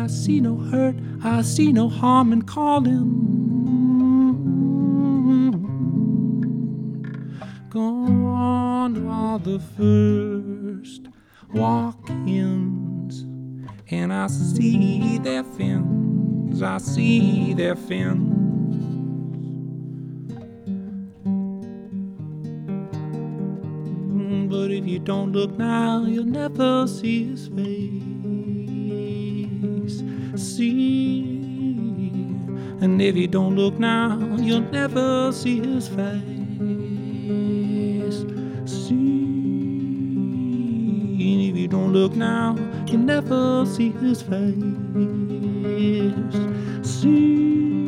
I see no hurt, I see no harm in calling. Gone are the first walk-ins, and I see their fins, I see their fins. But if you don't look now, you'll never see his face. See, and if you don't look now, you'll never see his face. See, and if you don't look now, you'll never see his face. See.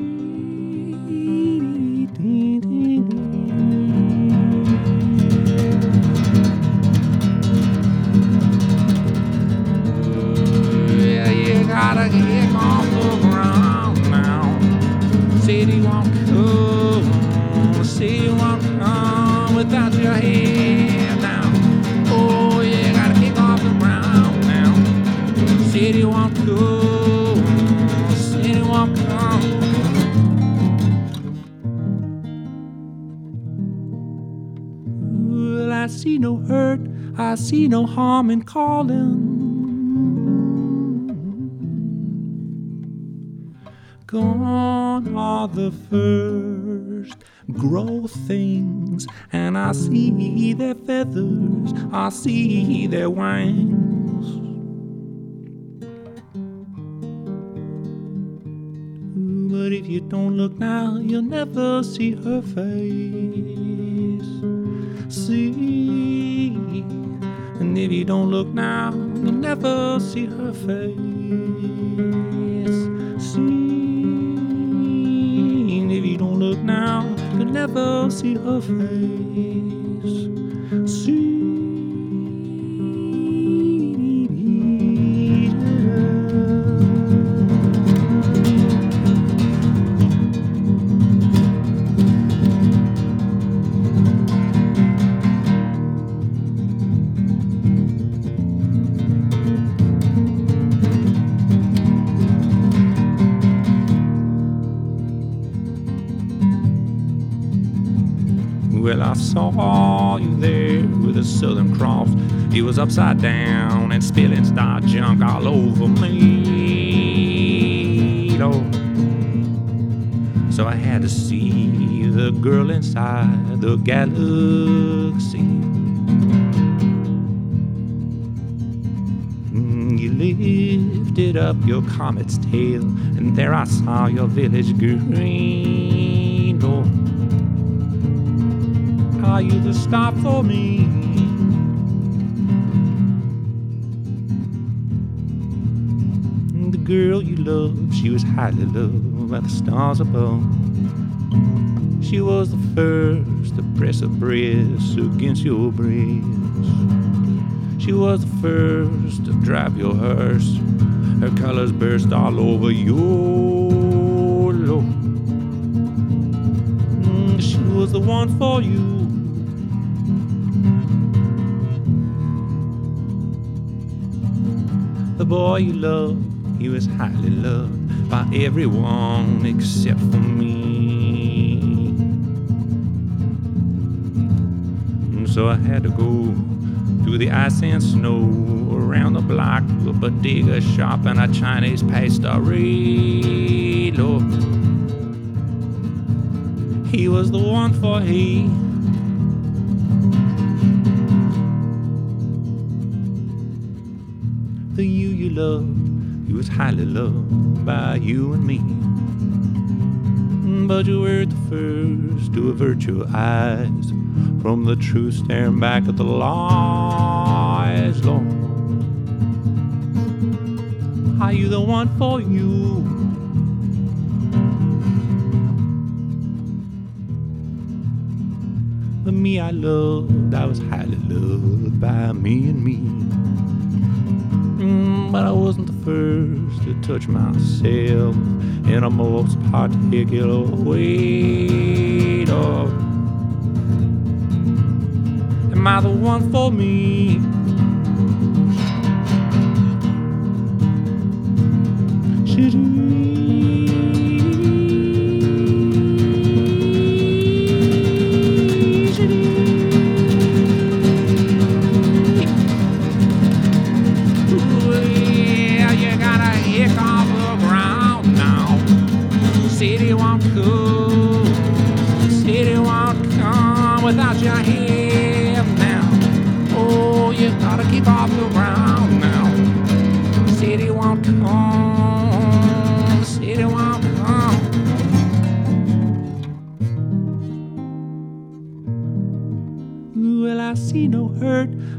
Gotta get off the ground now. City won't come, city won't come without your hand now. Oh, yeah, gotta kick off the ground now. City won't come, city won't come. Well, I see no hurt, I see no harm in calling. Gone are the first growth things, and I see their feathers, I see their wings. But if you don't look now, you'll never see her face. See, and if you don't look now, you'll never see her face. See. If you don't look now, you'll never see her face. See. Well, I saw you there with a Southern Cross. It was upside down and spilling star junk all over me. Oh. So I had to see the girl inside the galaxy. You lifted up your comet's tail, and there I saw your village green. Oh. Are you the stop for me? The girl you loved, she was highly loved by the stars above. She was the first to press her breast against your breast. She was the first to drive your hearse. Her colors burst all over your low. She was the one for you. The boy you loved, he was highly loved by everyone except for me. And so I had to go through the ice and snow, around the block to a bodega shop and a Chinese pastry. Lord, he was the one for he. The you loved, he was highly loved by you and me. But you were the first to avert your eyes from the truth, staring back at the lies, Lord. Are you the one for you? The me I loved, I was highly loved by me and me. But I wasn't the first to touch myself in a most particular way. Oh, am I the one for me?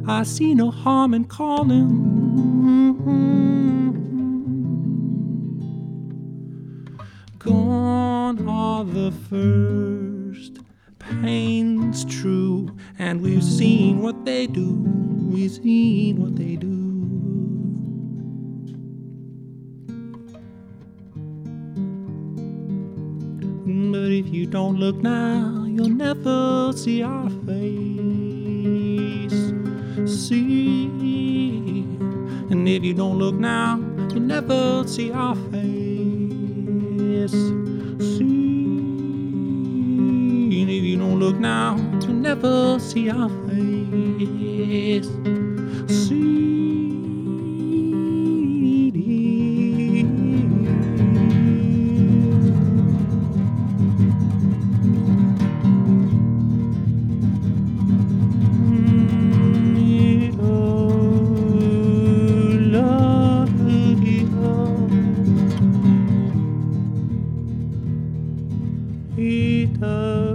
I see no harm in calling. Gone are the first pains true, and we've seen what they do. We've seen what they do. But if you don't look now, you'll never see our face. See, and if you don't look now, you'll never see our face. See, and if you don't look now, you'll never see our face. See. He does.